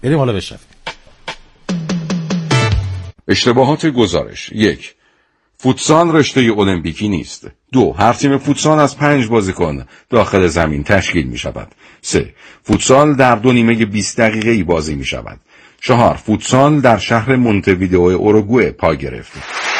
بریم حالا بشنویم. اشتباهات گزارش: 1. فوتسال رشته المپیکی نیست. 2. هر تیم فوتسال از 5 بازیکن داخل زمین تشکیل می شود. 3. فوتسال در 2 نیمه 20 دقیقه‌ای بازی می شود. 4. فوتسال در شهر مونته‌ویدئو اوروگوئه پا گرفت.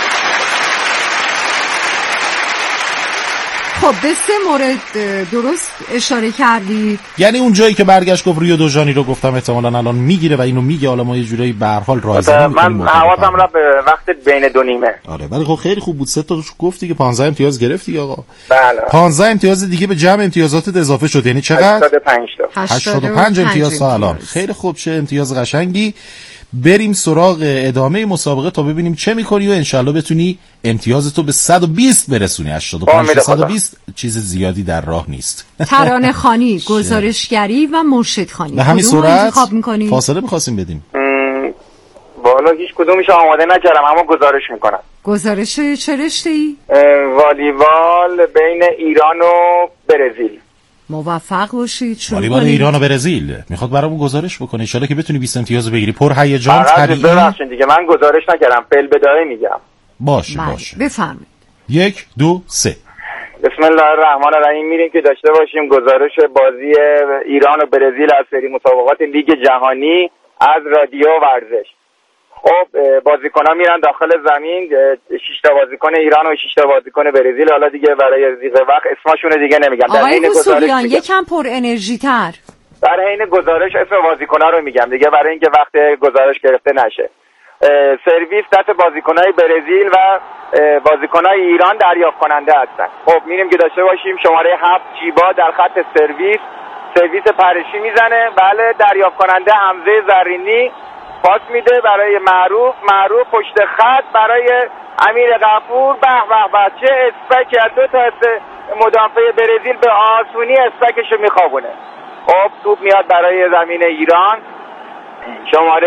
خب به 3 مورد درست اشاره کردید. یعنی اون جایی که برگشت گفت ریو دو ژانیرو، گفتم احتمالاً الان میگیره و اینو میگه، حالا ما یه جورایی به هر حال راضی می‌کنیم. من حواسم رفت به وقت بین 2 نیمه. آره ولی خب خیلی خوب بود، 3 تا گفتی که 15 امتیاز گرفتی آقا. بله 15 امتیاز دیگه به جمع امتیازاتت اضافه شد، یعنی چقدر؟ 85 امتیاز تا الان. خیلی خوب، چه امتیاز قشنگی. بریم سراغ ادامه مسابقه تا ببینیم چه میکنی و انشالله بتونی امتیازتو به 120 برسونی. 85 تا 120 چیز زیادی در راه نیست. ترانه خوانی، گزارشگری و مرشدخوانی. به همین صورت فاصله می‌خواستیم بدیم. والا هیچ کدومش آماده نکردم اما گزارش میکنم. گزارش چه رشته‌ای؟ والیبال بین ایران و برزیل. موفق باشید. والیبال ایران و برزیل میخواد برامون گزارش بکنه، ان شاءالله که بتونی 20 امتیاز بگیری. پر هیجان طبیعی. ببخشید دیگه من گزارش نکردم، فعل بداهه میگم. باشه. بفرمایید. 1 2 3. بسم الله الرحمن الرحیم. میریم که داشته باشیم گزارش بازی ایران و برزیل از سری مسابقات لیگ جهانی از رادیو ورزش. خب بازیکن‌ها میرن داخل زمین، 6 تا بازیکن ایران و 6 تا بازیکن برزیل. حالا دیگه برای ضیق وقت اسمشون دیگه نمیگم. در حین گزارش یکم پر انرژی تر. در حین گزارش اسم بازیکن‌ها رو میگم دیگه برای اینکه وقت گزارش گرفته نشه. سرویس دست بازیکن‌های برزیل و بازیکن‌های ایران دریافت کننده هستن. خب میریم که داشته باشیم شماره 7 جیبا در خط سرویس پرشی میزنه. بله دریافت کننده حمزه زرینی پاس میده برای معروف پشت خط برای امیر غفور. به چه اسپک از 2 تا مدافع برزیل به آسونی اسپکشو میخوابونه. خب توپ میاد برای زمین ایران. شماره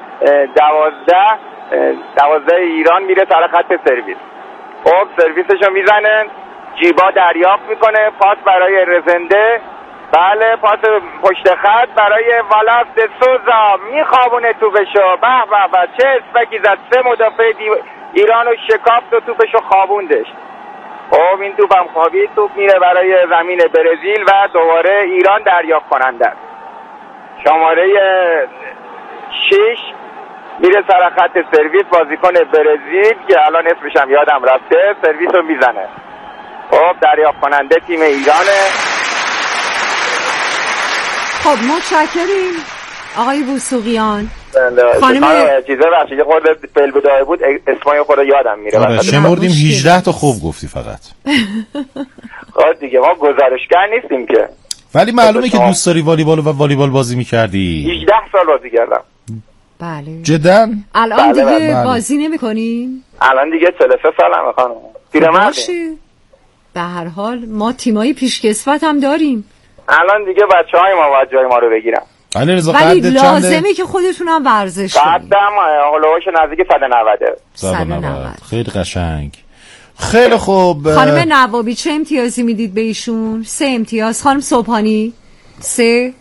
12 ایران میره سر خط سرویس. خب سرویسشو میزنه، جیبا دریافت میکنه، پاس برای رزنده. بله پاس پشت خط برای والاس د سوزا میخوابونه توپشو. به چه اسپکی زد، 3 مدافع ایرانو شکافت و توپشو خوابوندش. خب این توپ هم خوابید، توپ میره برای زمین برزیل و دوباره ایران دریافت کننده. شماره 6 میره سر خط سرویس، بازیکن برزیل که الان اسمش هم یادم رفته سرویس رو میزنه. خب دریافت کننده تیم ایرانه. خب متشکریم آقای وثوقیان. خانم چیزه بخشی که خورده فعل بداهه بود اسمای خود یادم میره. شمردیم 18 تا خوب گفتی فقط. خب دیگه ما گزارشگر نیستیم که. ولی معلومه که دوست داری والیبال بازی میکردی. 18 سال بازی کردم. بله. جدا؟ الان دیگه بازی نمی‌کنین؟ الان دیگه 43 سالمه خانم. پیرمردی. به هر حال ما تیمای پیشکسوت هم داریم. الان دیگه بچه‌های ما باید جای ما رو بگیرن. ولی لازمه که خودتون هم ورزش کنید. قدم هولوش نزدیک 190. خیلی قشنگ. خیلی خوب. خانم نوابی چه امتیازی میدید به ایشون؟ 3 امتیاز. خانم صبحانی 3.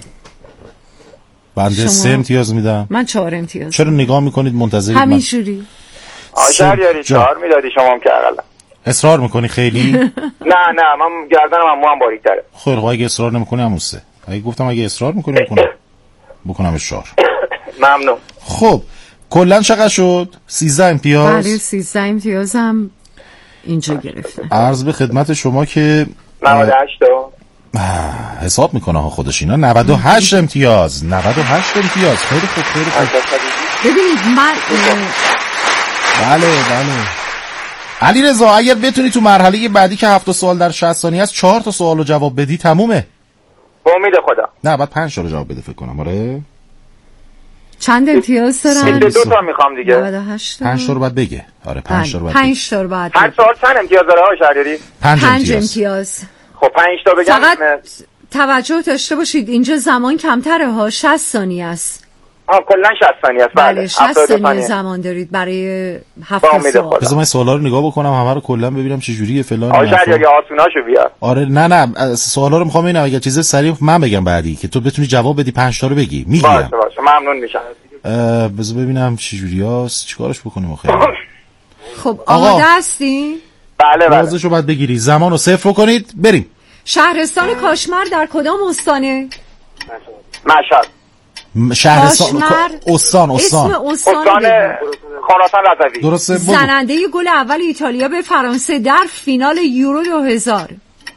بنده 3 امتیاز میدم. من 4 امتیاز. چرا نگاه میکنید منتظرید؟ همینجوری. شهریاری 4 میدادی شما هم که اقلا. اصرار میکنی خیلی؟ نه من گردنم هم موام باریک‌تره. خیلی خوب اگه اصرار نمیکنی همون 3. گفتم اگه اصرار میکنی بکنم 4. ممنون. خب کلا چقدر شد؟ 13 امتیاز. بله 13 امتیازم اینجا گرفتم. عرض به خدمت شما که 98 حساب میکنه ها خودش اینا. 98 امتیاز. 98 امتیاز. خیلی خوب. ببینید من بله علیرضا اگر بتونی تو مرحله بعدی که 7 سوال در 60 ثانیه است 4 تا سوالو جواب بدی تمومه. با امید خدا. نه بعد 5 تا رو جواب بده فکر کنم. آره چند امتیاز دارن؟ 2 تا میخوام دیگه. 5 تا رو بعد بگه. آره 5 تا رو بعد. 5 تا رو بعد. 5 سوال چند امتیاز داره ها شهریاری؟ 5 امتیاز. خب 5 تا بگم. فقط توجه داشته باشید اینجا زمان کمتره ها، 60 ثانیه است. کلا 60 ثانیه است. بله 60 ثانیه زمان دارید برای 7 سوال. بذار من سوالا رو نگاه بکنم همه رو کلا ببینم چه جوریه فلان. یا آسوناشو بیار. آره نه سوالا رو میخوام ببینم اگه چیز سریع من بگم بعدی که تو بتونی جواب بدی 5 تا رو بگی. میگم. باشه ممنون میشم. بذار ببینم چه جوریاست چیکارش بکنیم آخه. خب آماده هستی؟ بله. بازشو باید بگیری. زمانو صفر کنید بریم. شهرستان کاشمر در کدام استانه؟ مشهد. شهرستان استان اسم استان خراسان رضوی. درسته. زننده گل اول ایتالیا به فرانسه در فینال یورو 2000.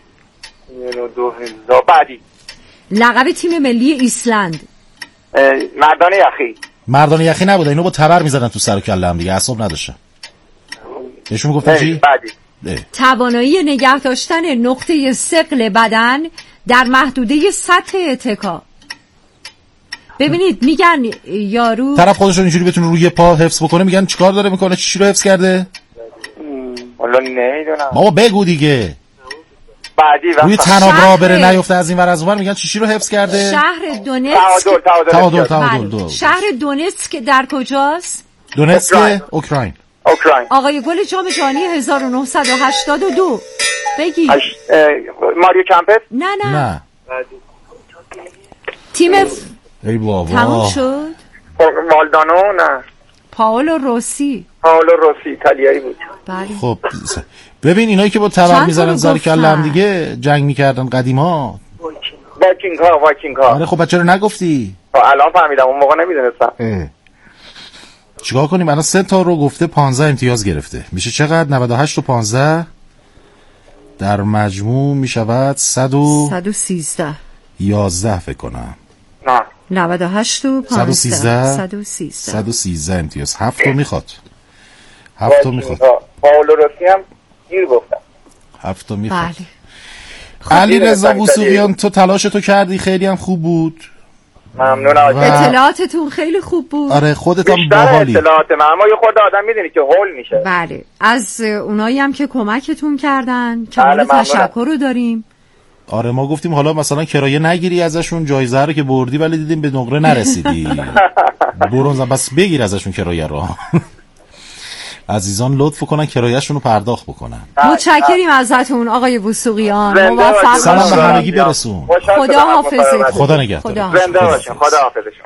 بعدی. لقب تیم ملی ایسلند. مردان یخی نبوده، اینو با تبر میزدن تو سر و کله هم دیگه، اعصاب نداشتن. بهشون گفتن چی؟ بعدی. توانایی نگه داشتن نقطه ثقل بدن در محدوده سطح اتکا. ببینید میگن یارو طرف خودشون اینجوری بتونه روی پا حفظ بکنه، میگن چیکار داره میکنه؟ چی رو حفظ کرده؟ والا نمیدونم. بابا بگو دیگه. بعدی روی تناب راه بره نیفته از این ور از اون ور، میگن چی رو حفظ کرده؟ شهر دونتسک. تعادل. شهر دونتسک در کجاست؟ دونتسک اوکراین. آقای گل جام جهانی 1982 بگی. ماریو کمپس؟ نه. تیم ای بابا تموم شد. والدانو نه. پائولو روسی ایتالیایی بود. بله. خب ببین اینایی که با تبر میزنن زار کله هم دیگه جنگ میکردن قدیما. وایکینگ ها. آره خب بچه رو نگفتی؟ الان فهمیدم، اون موقع نمیدونستم. چیکار کنیم؟ الان 3 تا رو گفته 15 امتیاز گرفته. میشه چقدر؟ 98 و 15 در مجموع میشود 113 11 فکر کنم. نه 98 و 15 113 امتیاز. 7 تا میخواد. 7 تا میخواد. پائولو روسی هم گیر گفتم. 7 تا میخواد. بله. علی رضا وثوقیان تو تلاش تو کردی، خیلی هم خوب بود. ممنونم. اطلاعاتتون خیلی خوب بود. آره خودت هم باحالی. اطلاعات من اما یه خورده آدم میدونی که هول میشه. بله از اونایی هم که کمکتون کردن کمال تشکر رو داریم. آره ما گفتیم حالا مثلا کرایه نگیری ازشون، جایزه رو که بردی ولی دیدیم به نقره نرسیدی. برونز بس بگیر ازشون کرایه رو. عزیزان لطف کنن کرایه‌شون رو پرداخت بکنن. متشکریم ازتون آقای وثوقیان. موفق سلام به همگی برسون. خدا حافظتون. خدا نگهدار. زنده باشین. خدا حافظتون.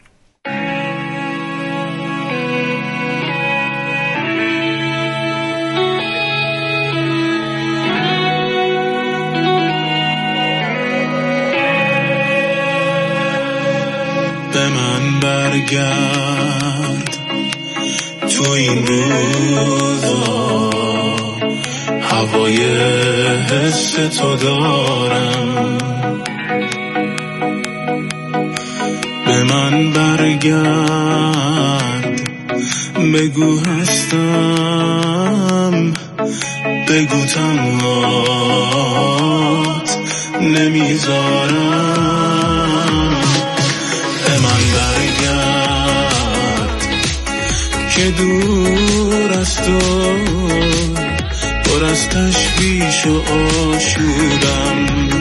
به من برگرد تو این روزا، هوای حس تو دارم. به من برگرد بگو هستم، بگو تنهات نمیذارم. به من برگرد که دور از تو پر از تشویش و آشودم.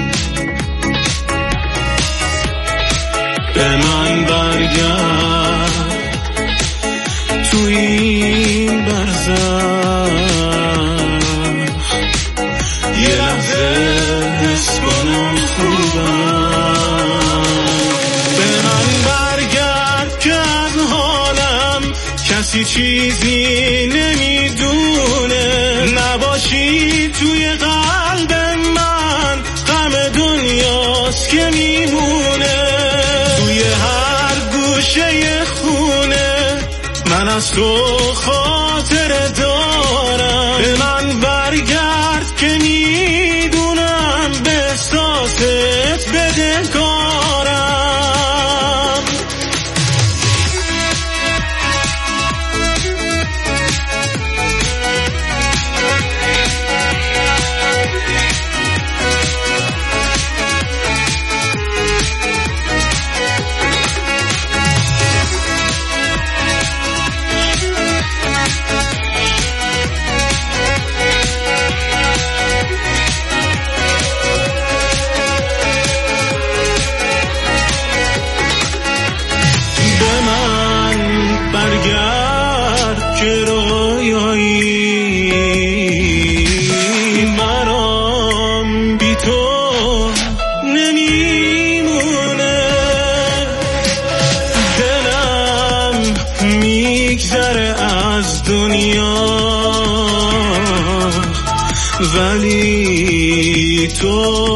به من برگرد تو این برزخ، یه لحظه حس کنم خوبم. به من برگرد که از حالم کسی چیزی نمیدونه، نباشی توی قلب من غم دنیاست که میمونه. توی هر گوشه خونه من از تو خاطره دارم. به من برگرد که میدونم به احساست بدهکارم. دنیا، ولی تو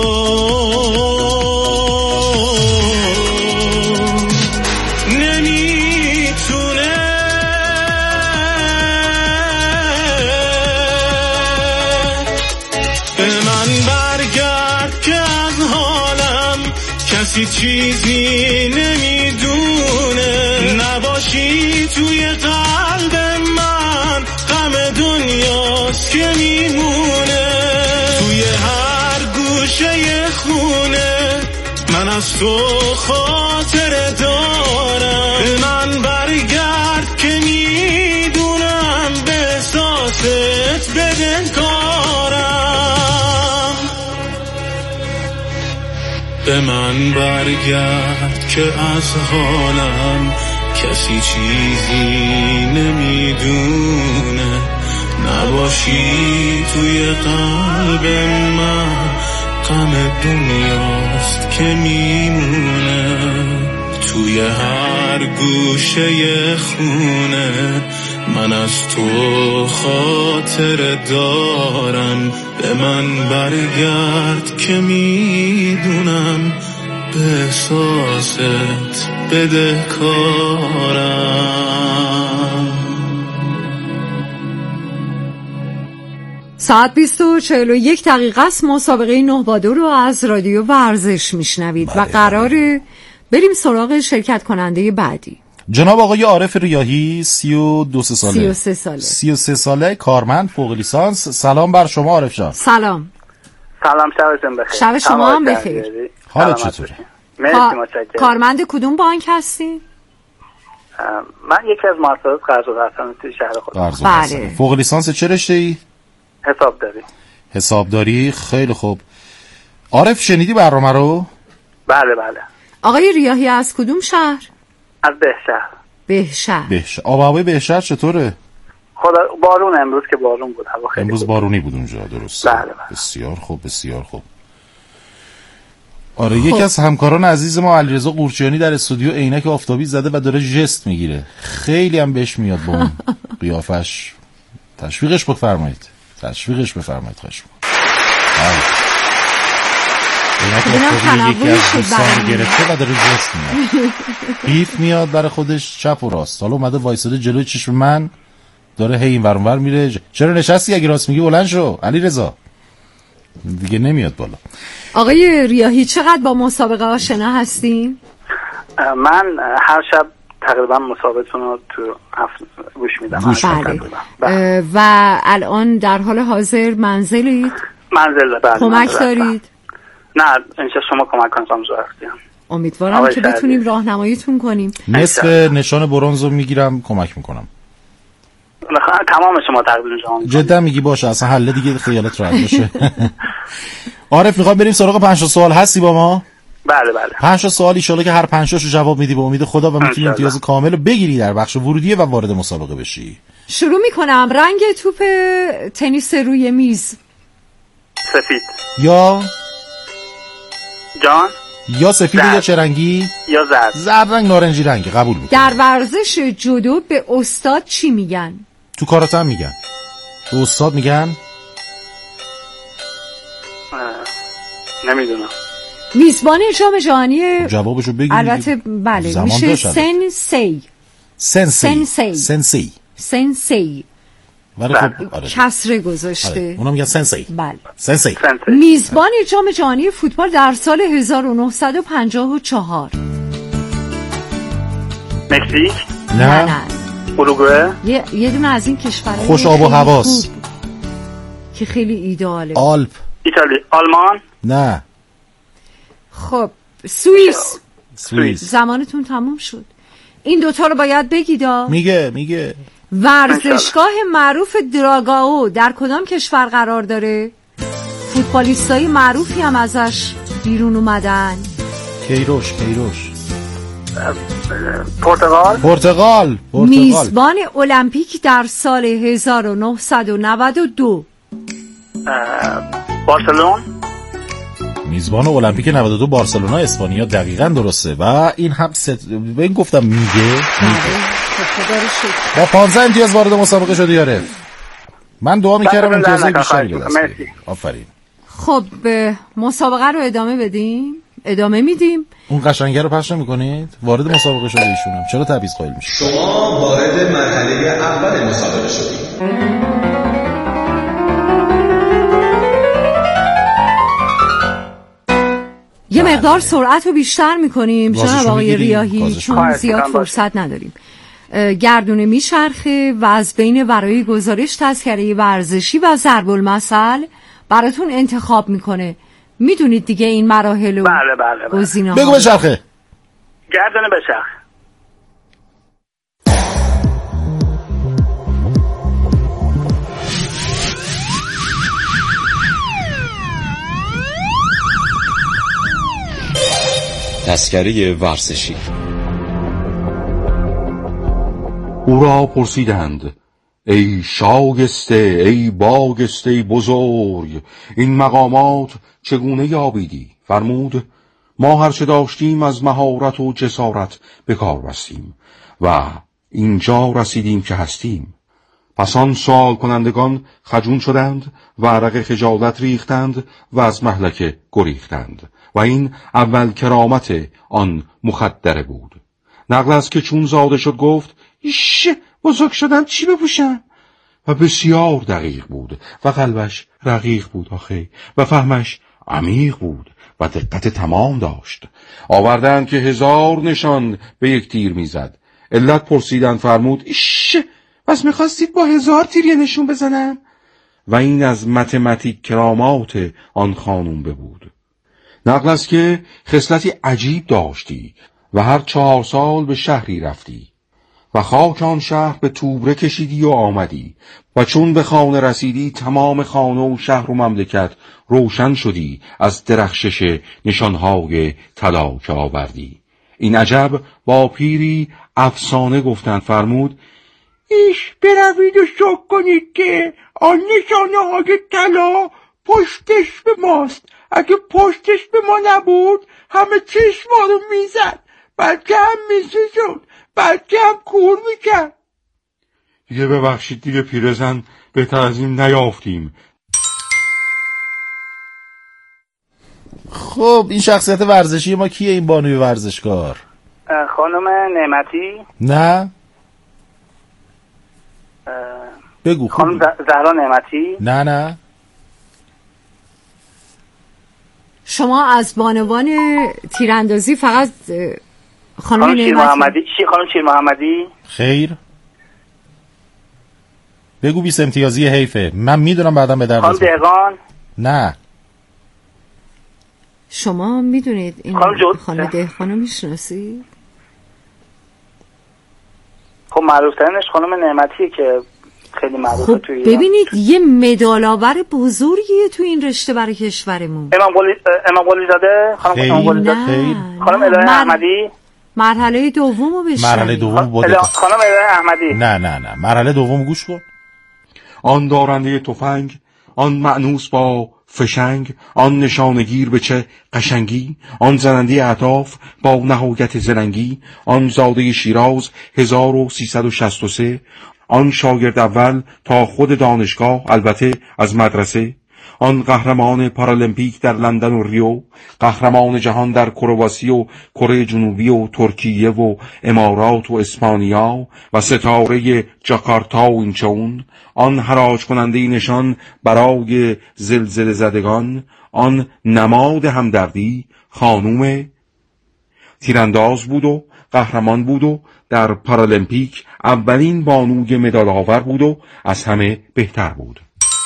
کسی چیزی نمیدونه، نباشی توی قلب من غم دنیاست که میمونه، توی هر گوشه خونه من از تو خاطر دارم، به من برگرد که میدونم به احساست بدهکارم، به من برگرد که از حالم کسی چیزی نمیدونه، نباشی توی قلب من غم دنیاست که میمونه، توی هر گوشه خونه من از تو خاطر دارم، به من برگرد که میدونم به احساست بدهکارم. ساعت 20:41 است. مسابقه 9 با 2 رو از رادیو ورزش میشنوید و قراره بریم سراغ شرکت کننده بعدی. جناب آقای عارف ریاحی 33 ساله کارمند فوق لیسانس. سلام بر شما عارف جان. سلام شبتون بخیر. شب شما هم بخیر. حالت چطوره؟ مرسی متشکرم. کارمند کدوم بانک هستی؟ من یکی از مؤسسات قرض و قرض توی شهر خودم. بله. فوق لیسانس چه رشته‌ای؟ حسابداری. خیلی خوب. عارف شنیدی برنامه رو؟ بله. آقای ریاحی از کدوم شهر؟ از بهشهر. آب و هوای بهشهر چطوره؟ خدا بارون امروز که بارون بود، هوا خیلی امروز بارونی بود اونجا، درسته؟ بله. بسیار خوب. آره یکی از همکاران عزیز ما علیرضا قورچیانی در استودیو عینک آفتابی زده و داره ژست میگیره. خیلی هم بهش میاد با اون قیافش. تشویقش بفرمایید خواهش می‌کنم. عینک آفتابی یکی از دوستان گرفته و داره ژست میاد. قیف میاد برای خودش چپ و راست. حالا اومده وایساده جلوی چشم من، داره هی این ور اون ور میره. چرا نشستی؟ اگه راست میگی بلند شو علیرضا. دیگه نمیاد بالا. آقای ریاحی چقدر با مسابقه آشنا هستین؟ من هر شب تقریبا مسابقتون رو تو گوش میدم. بله. و الان در حال حاضر منزلید؟ بله. کمک دارید؟ نه انشاء شما کمک کنید. امیدوارم که بتونیم راهنماییتون کنیم. نصف نشان برنز رو میگیرم کمک میکنم. تمام شما تقدیم شما. جدا میگی باشه، اصلا حل دیگه خیالت راحت باشه. عارف میخوام بریم سراغ 5 سوال. هستی با ما؟ بله. 5 سوال ان شاءالله که هر 5 تاشو جواب میدی به امید خدا و میتونی امتیاز کامل رو بگیری در بخش ورودیه و وارد مسابقه بشی. شروع میکنم. رنگ توپ تنیس روی میز؟ سفید. یا سفید یا چه رنگی؟ یا زرد رنگ، نارنجی رنگ. قبول میکنم. در ورزش جودو به استاد چی میگن؟ تو کاراته هم میگن. به استاد میگن؟ نمیدونم. میزبان جام جهانی جوابشو بگید. البته بله میشه سنسی. ولی خب کسره گذاشته. اونا میگن سنسی. بله. سنسی. میزبان جام جهانی فوتبال در سال 1954. مکزیک؟ نه. اروگوئه؟ یه دونه از این کشورها خوش آب و هواست که خیلی ایدئاله. آلپ. ایتالیا. آلمان؟ نه. خب سوئیس. زمانتون تموم شد. این دوتا رو باید بگیدا. میگه ورزشگاه معروف دراگاو در کدام کشور قرار داره؟ فوتبالیستای معروفی هم ازش بیرون اومدن. کیروش. پرتغال. میزبان المپیک در سال 1992. بارسلون. میزبان المپیک 92 بارسلونا اسپانیا. دقیقاً درسته. و این هم به این گفتم میگه. با 15 امتیاز وارد مسابقه شدی یاره. من دعا میکردم امتیازهای بیشتری به دست بیاری. آفرین. خب مسابقه رو ادامه میدیم. اون قشنگه رو پخش نمی‌کنید؟ وارد مسابقه شده ایشونم. چرا تبعیض قائل میشید؟ شما وارد مرحله اول مسابقه شدید. یه مقدار سرعت رو بیشتر میکنیم جناب آقای ریاحی چون زیاد فرصت نداریم. گردونه میچرخه و از بین برای گزارش تذکره ورزشی و ضرب المثل براتون انتخاب میکنه. میدونید دیگه این مراحل و بله. گزینه‌ها. بگو بچرخه. گردونه بچرخ. تذکره ورزشی. او را پرسیدند ای شاگسته، ای باگسته بزرگ، این مقامات چگونه یابیدی؟ فرمود ما هرچه داشتیم از مهارت و جسارت به کار بستیم و اینجا رسیدیم که هستیم. پس آن سوال کنندگان خجون شدند و عرق خجالت ریختند و از مهلکه گریختند و این اول کرامت آن مخدره بود. نقل است که چون زاده شد گفت ایش بزرگ شدم چی بپوشم؟ و بسیار دقیق بود و قلبش رقیق بود آخه و فهمش عمیق بود و دقت تمام داشت. آوردند که 1000 نشان به یک تیر میزد. علت پرسیدند فرمود ایش پس میخواستید با 1000 تیر نشون بزنم؟ و این از متمتیک کرامات آن خانوم بود. نقل است که خصلتی عجیب داشتی و هر 4 سال به شهری رفتی و خاک آن شهر به توبره کشیدی و آمدی و چون به خانه رسیدی تمام خانه و شهر و مملکت روشن شدی از درخشش نشانهای طلا که آوردی. این عجب با پیری افسانه گفتند فرمود ایش بروید و شک کنید که آن نشانه های طلا پشتش به ماست. اگه پشتش به ما نبود همه چشما رو میزد، بلکه هم میسوزون، بلکه هم کور میکرد. دیگه ببخشید دیگه پیرزن، بهتر از این نیافتیم. خب این شخصیت ورزشی ما کیه این بانوی ورزشکار؟ خانم نعمتی؟ نه بگو. خانم زهرا نعمتی؟ نه شما از بانوان تیراندازی فقط خانم شیر محمدی؟ خانم شیر محمدی؟ خیر بگو 20 امتیازی حیفه، من میدونم بعدم به درد خانم دهقان؟ نه شما میدونید این خانم دهقان رو میشناسی؟ خب معروفترینش خانم نعمتیه که خیلی معروفه خب توی ببینید یه مدال آور بزرگیه تو این رشته برای کشورمون. امام قلی زاده؟ خانم امام قلی زاده؟ خانم الهه احمدی؟ مرحله دومو بشه. مرحله دوم بوده. خانم الهه احمدی؟ نه مرحله دوم گوش کن. آن دارنده تفنگ، آن مأنوس با فشنگ، آن نشانگیر به چه قشنگی، آن زننده اهداف با نهایت زرنگی، آن زاده شیراز 1363، آن شاگرد اول تا خود دانشگاه البته از مدرسه، آن قهرمان پارالمپیک در لندن و ریو، قهرمان جهان در کرواسی و کره جنوبی و ترکیه و امارات و اسپانیا و ستاره جاکارتا و اینچون، آن حراج کننده نشان برای زلزله زدگان، آن نماد همدردی خانوم تیرانداز بود و قهرمان بود و در پارالمپیک اولین بانوی مدال آور بود و از همه بهتر بود.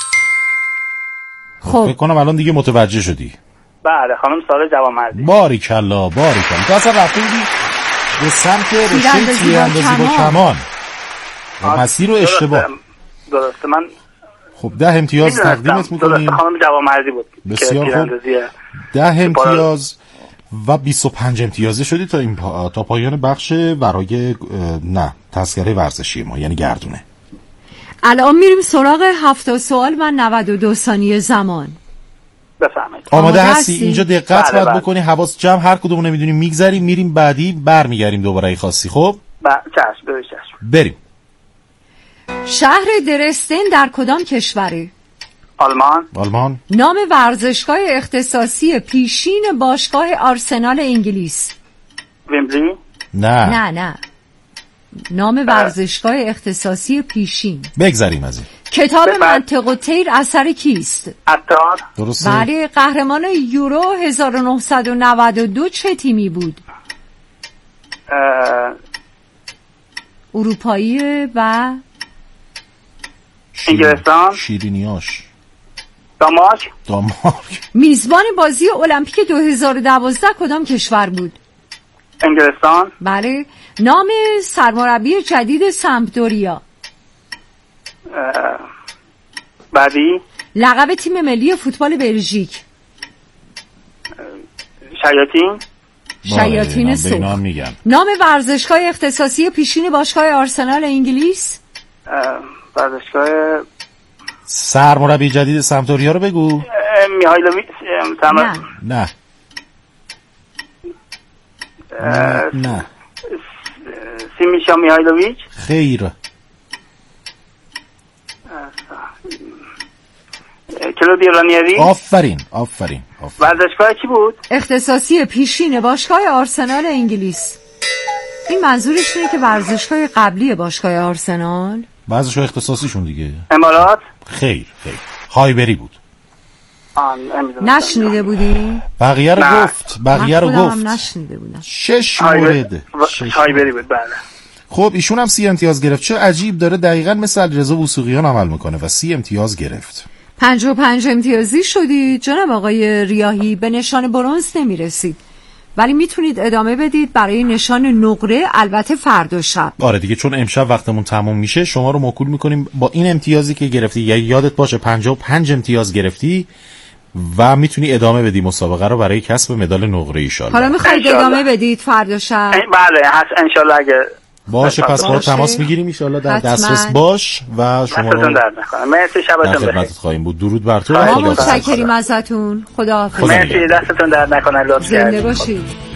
خب فکر کنم الان دیگه متوجه شدی. بله خانم سارا جوانمردی. باریکلا تو اصلا رفته بودی به سمت رشته تیراندازی با کمان مسیر رو اشتباه. درسته من خب 10 امتیاز تقدیمت میکنیم. درسته خانم جوانمردی بود. بسیار خوب 10 امتیاز و 25 امتیازه شدی تا پایان بخش برای تذکره ورزشی ما یعنی گردونه. الان میریم سراغ 70 سوال و 92 ثانیه زمان. بفرمایید. آماده هستی؟ اینجا دقت باید بکنی، حواس جمع، هر کدومو نمیدونیم میگذریم میریم بعدی برمیگردیم دوباره ای خاصی. خب چشم. بریم. شهر درستن در کدام کشوره؟ آلمان. نام ورزشگاه اختصاصی پیشین باشگاه آرسنال انگلیس؟ ویمبلی. نه. نام ورزشگاه اختصاصی پیشین. بگذریم از این. کتاب منطق الطیر اثر کیست؟ عطار. درسته. بله. قهرمان یورو 1992 چه تیمی بود؟ اروپایی و انگلستان. شیرینیاش. دانمارک. میزبان بازی المپیک 2012 کدام کشور بود؟ انگلستان. بله. نام سرمربی جدید سمپدوریا؟ بعدی. لقب تیم ملی فوتبال بلژیک؟ شیاطین سرخ. نام ورزشگاه اختصاصی پیشین باشگاه آرسنال انگلیس؟ ورزشگاه سرمربی جدید سمپدوریا رو بگو. میهایلوویچ. نه. سیمیشا میهایلوویچ. خیر. کلودیو رانیری. آفرین. ورزشگاه چی بود؟ اختصاصی پیشین باشگاه آرسنال انگلیس. این منظورش اینه که ورزشگاه قبلی باشگاه آرسنال، ورزشگاه اختصاصیشون دیگه. امارات. خیر. هایبری بود. نشنیده بودی؟ بقیه رو گفت. من نشنیده بودم. 6 مورد. هایبری بود. بله. خب ایشون هم 30 امتیاز گرفت. چه عجیب، داره دقیقاً مثل رضا وثوقیان عمل میکنه و 30 امتیاز گرفت. 55 امتیازی شدی جناب آقای ریاحی. به نشان برنز نمیرسید، ولی میتونید ادامه بدید برای نشان نقره، البته فردا شب. آره دیگه، چون امشب وقتمون تموم میشه شما رو موکول میکنیم با این امتیازی که گرفتی. یا یادت باشه 55 امتیاز گرفتی و میتونی ادامه بدی مسابقه رو برای کسب مدال نقره ایشالله. حالا میخواید ادامه بدید فردا شب؟ بله ان شاء الله. اگه باشه پس با تماس میگیریم ان شاء الله. در دسترس باش و شما رو مرسی، شبتون بخیر. خدمتت خواهیم بود. درود بر تو. ما متشکریم ازتون. خداحافظ. مرسی، دستتون درد نکنه. لطفاً زنده باشید.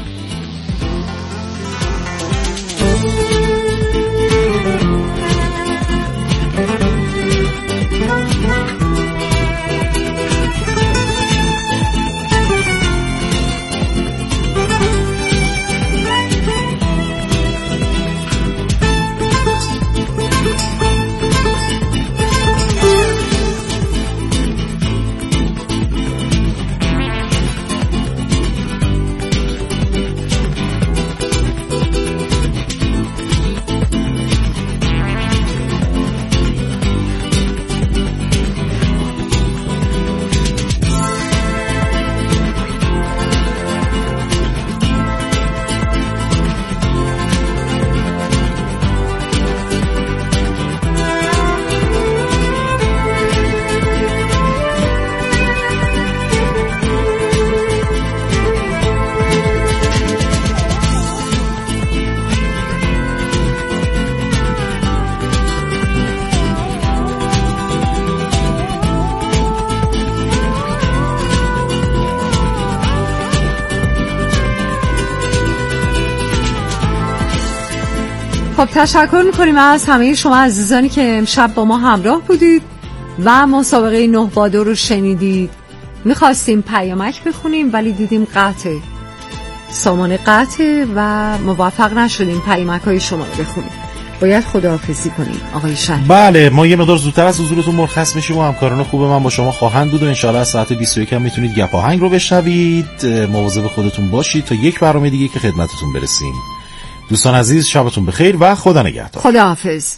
خب تشکر میکنیم از همه شما عزیزانی که امشب با ما همراه بودید و مسابقه 9 با 2 رو شنیدید. میخواستیم پیامک بخونیم ولی دیدیم قطعه، سامان قطعه و موفق نشدیم پیامک های شما رو بخونیم. باید خداحافظی کنیم آقای شهر. بله، ما یه مقدار زودتر از حضورتون مرخص میشیم و همکاران خوب من با شما خواهند بود و انشاءالله از ساعت 21 هم میتونید گپ آهنگ رو بشنوید. مواظب خودتون باشید تا یک برنامه دیگه که خدمتتون برسیم. دوستان عزیز، شبتون بخیر و خدا نگهدار. خداحافظ.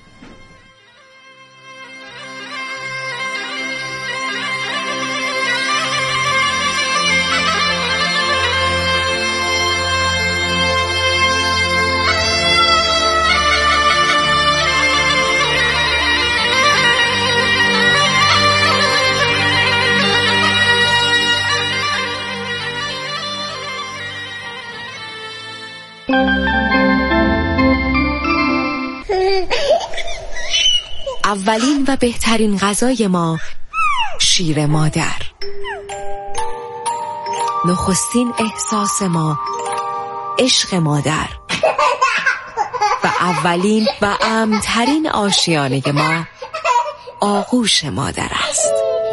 اولین و بهترین غذای ما شیر مادر، نخستین احساس ما عشق مادر، اولین و امن‌ترین آشیانه ما آغوش مادر است.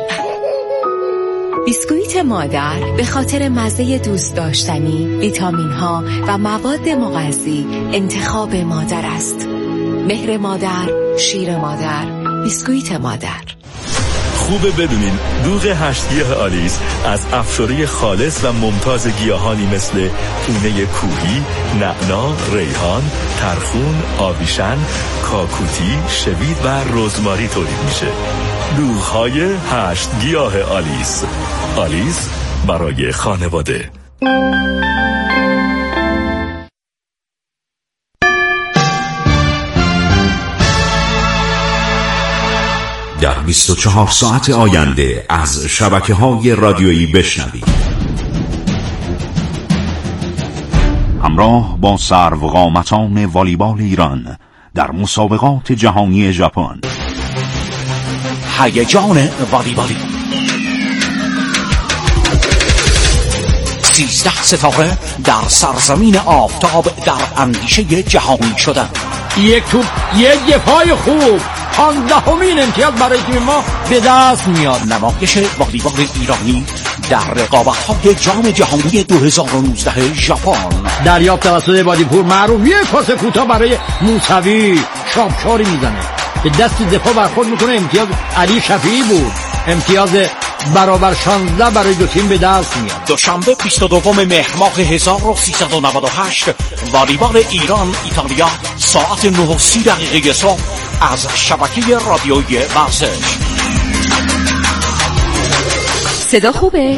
بیسکویت مادر به خاطر مزه دوست داشتنی، ویتامین ها و مواد مغذی انتخاب مادر است. مهر مادر، شیر مادر، بیسکویت مادر. خوبه بدونین دوغ 8 گیاه آلیس از افشاری خالص و ممتاز گیاهانی مثل پونه کوهی، نعنا، ریحان، ترخون، آویشن، کاکوتی، شوید و رزماری تولید میشه. دوغ‌های 8 گیاه آلیس. آلیس برای خانواده. در 24 ساعت آینده از شبکه‌های رادیویی بشنوید. همراه با سروقامتان والیبال ایران در مسابقات جهانی ژاپن. هیجان والیبالی، 13 ستاره در سرزمین آفتاب در اندیشه جهانی شدن. یک توپ، یک دفاع خوب، 15مین امتیاز برای تیم ما به دست میاد. نمایش والیبال ایرانی در رقابت‌های جام جهانی 2019 ژاپن. دریافت توسط بادیپور معروف یک پاس کوتاه برای موسوی، چاپچاری میزنه، به دست دفاع برخورد میکنه. امتیاز علی شفیعی بود. امتیاز برابر 16 برای دو تیم به دست میاد. دوشنبه 22 مهر ماه 1398 والیبال ایران ایتالیا ساعت 9:30 صبح از شبکه رادیویی ورزش. صدا خوبه؟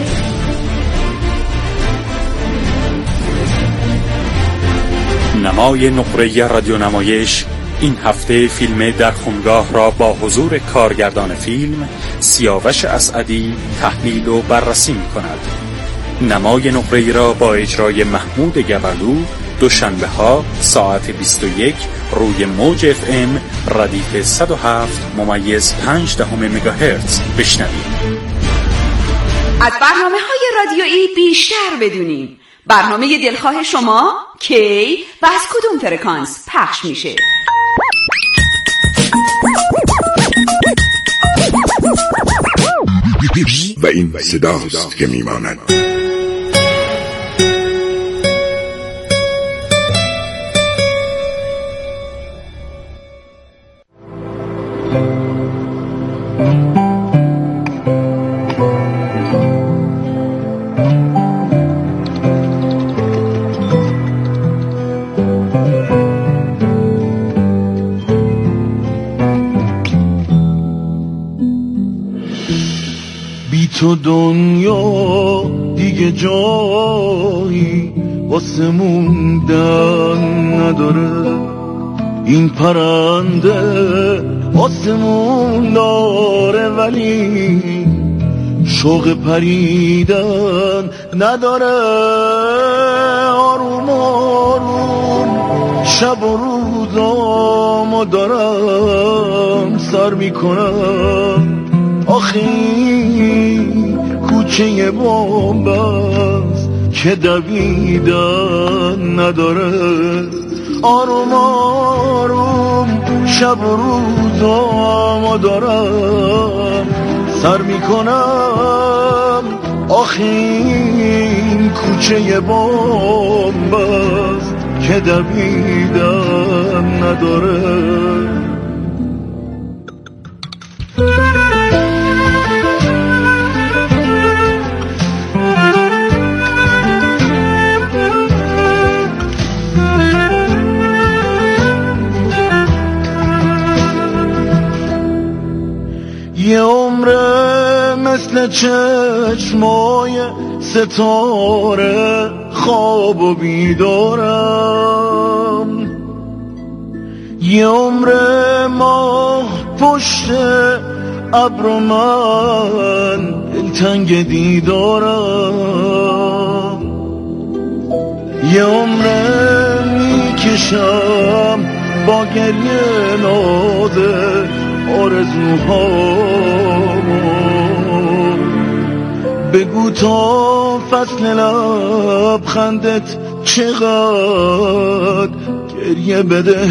نمای نقره رادیو نمایش این هفته فیلم در خونگاه را با حضور کارگردان فیلم سیاوش اسعدی تحلیل و بررسی می کند. نمای نقره را با اجرای محمود گبرلو دوشنبه ها ساعت 21 روی موج FM ردیف 107.5 مگاهرتز بشنوید. از برنامه‌های رادیویی بیشتر بدونیم. برنامه دلخواه شما کی و از کدوم فرکانس پخش میشه؟ و این صداست که میماند. تو دنیا دیگه جایی واسه موندن نداره، این پرنده آسمون داره ولی شوق پریدن نداره. آروم آروم شب و روزامو دارم سر میکنم، آخی کوچه بامبست که دویدن نداره. آروم آروم شب و روزامو دارم سر میکنم، آخی کوچه بامبست که دویدن نداره. یه عمره مثل چشمای ستاره خواب و بیدارم، یه عمره ماه پشت ابر من دلتنگ دیدارم، یه عمره میکشم با گریه نازه آرزوهامو. بگو تا فصل لبخندت چقدر گریه بده